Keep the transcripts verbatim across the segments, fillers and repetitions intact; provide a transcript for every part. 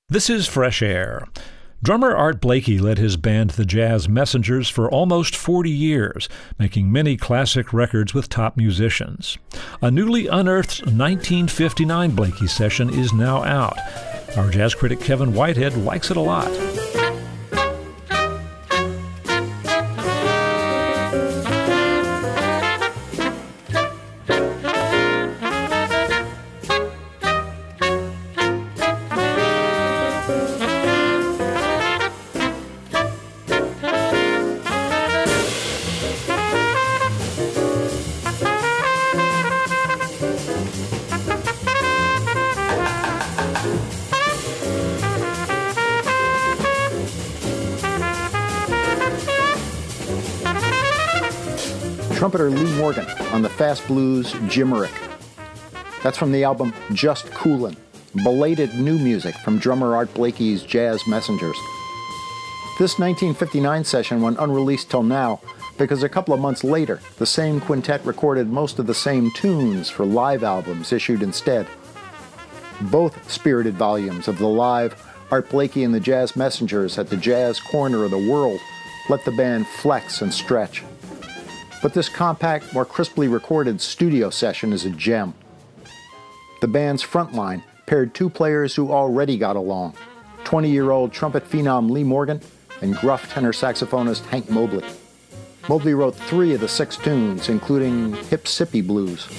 This is Fresh Air. Drummer Art Blakey led his band The Jazz Messengers for almost forty years, making many classic records with top musicians. A newly unearthed nineteen fifty-nine Blakey session is now out. Our jazz critic Kevin Whitehead likes it a lot. Trumpeter Lee Morgan on the fast blues Jimerick. That's from the album Just Coolin', belated new music from drummer Art Blakey's Jazz Messengers. This nineteen fifty-nine session went unreleased till now because a couple of months later, the same quintet recorded most of the same tunes for live albums issued instead. Both spirited volumes of the live Art Blakey and the Jazz Messengers at the Jazz Corner of the World let the band flex and stretch. But this compact, more crisply recorded studio session is a gem. The band's front line paired two players who already got along, twenty-year-old trumpet phenom Lee Morgan and gruff tenor saxophonist Hank Mobley. Mobley wrote three of the six tunes, including Hip Sippy Blues.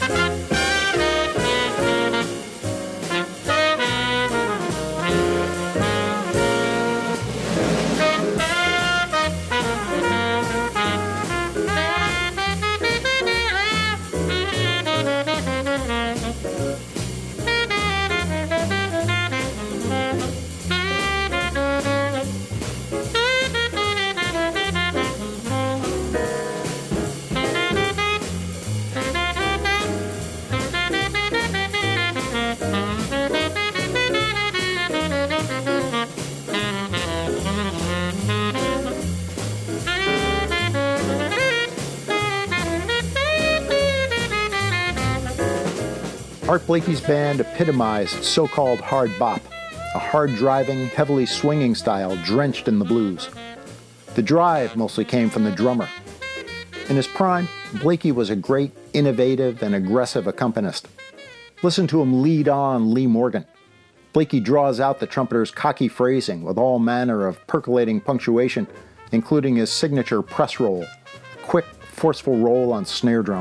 Art Blakey's band epitomized so-called hard bop, a hard-driving, heavily swinging style drenched in the blues. The drive mostly came from the drummer. In his prime, Blakey was a great, innovative, and aggressive accompanist. Listen to him lead on Lee Morgan. Blakey draws out the trumpeter's cocky phrasing with all manner of percolating punctuation, including his signature press roll, quick, forceful roll on snare drum.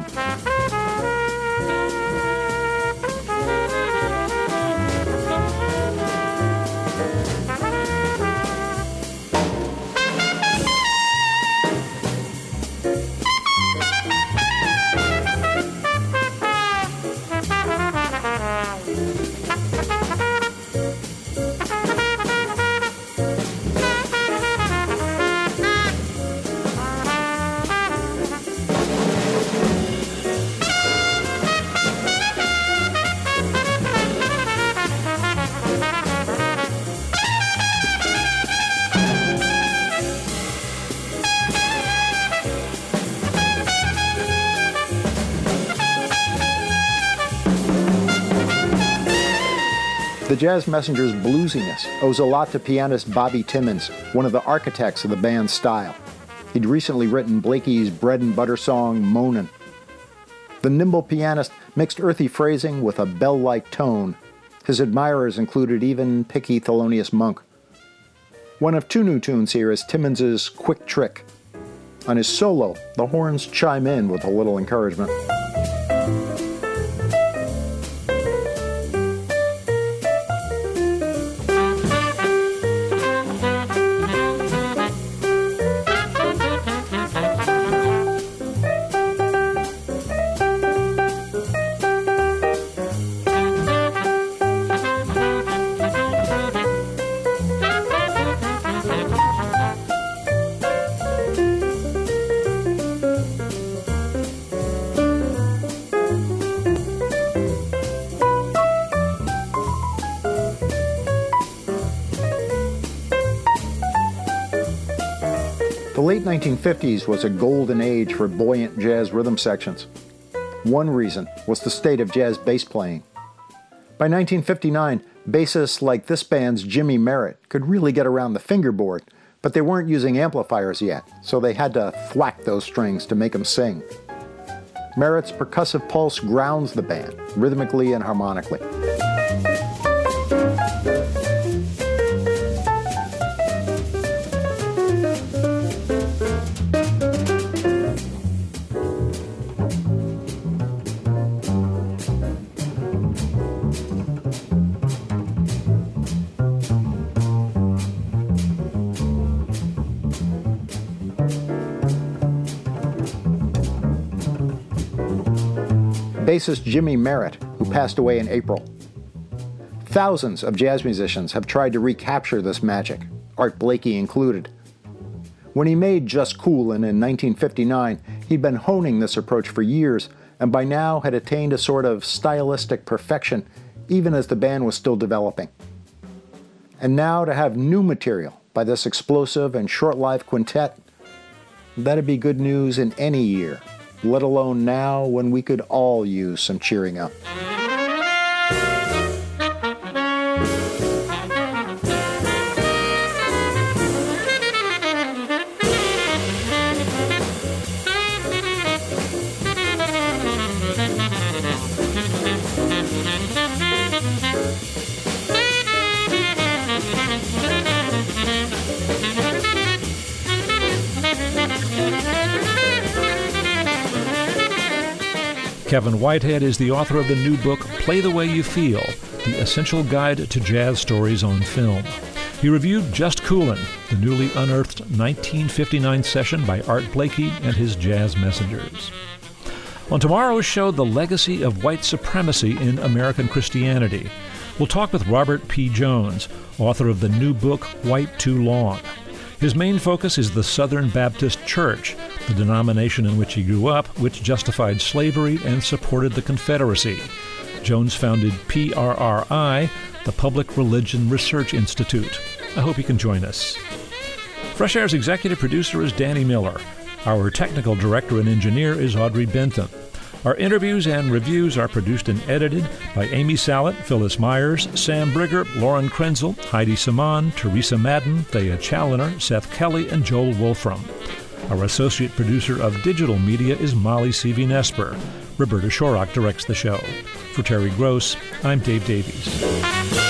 The Jazz Messengers' bluesiness owes a lot to pianist Bobby Timmons, one of the architects of the band's style. He'd recently written Blakey's bread and butter song, Moanin'. The nimble pianist mixed earthy phrasing with a bell-like tone. His admirers included even picky Thelonious Monk. One of two new tunes here is Timmons' Quick Trick. On his solo, the horns chime in with a little encouragement. The late nineteen fifties was a golden age for buoyant jazz rhythm sections. One reason was the state of jazz bass playing. By nineteen fifty-nine, Bassists like this band's Jimmy Merritt could really get around the fingerboard, but they weren't using amplifiers yet, so they had to thwack those strings to make them sing. Merritt's percussive pulse grounds the band, rhythmically and harmonically. Bassist Jimmy Merritt, who passed away in April. Thousands of jazz musicians have tried to recapture this magic, Art Blakey included. When he made Just Coolin' in nineteen fifty-nine, he'd been honing this approach for years, and by now had attained a sort of stylistic perfection, even as the band was still developing. And now to have new material by this explosive and short-lived quintet, that'd be good news in any year, let alone now when we could all use some cheering up. Kevin Whitehead is the author of the new book, Play the Way You Feel, the essential guide to jazz stories on film. He reviewed Just Coolin', the newly unearthed nineteen fifty-nine session by Art Blakey and his Jazz Messengers. On tomorrow's show, the legacy of white supremacy in American Christianity. We'll talk with Robert P. Jones, author of the new book, White Too Long. His main focus is the Southern Baptist Church, the denomination in which he grew up, which justified slavery and supported the Confederacy. Jones founded P R R I, the Public Religion Research Institute. I hope you can join us. Fresh Air's executive producer is Danny Miller. Our technical director and engineer is Audrey Bentham. Our interviews and reviews are produced and edited by Amy Sallet, Phyllis Myers, Sam Brigger, Lauren Krenzel, Heidi Saman, Teresa Madden, Thea Challoner, Seth Kelly, and Joel Wolfram. Our associate producer of digital media is Molly C V Nesper. Roberta Shorrock directs the show. For Terry Gross, I'm Dave Davies.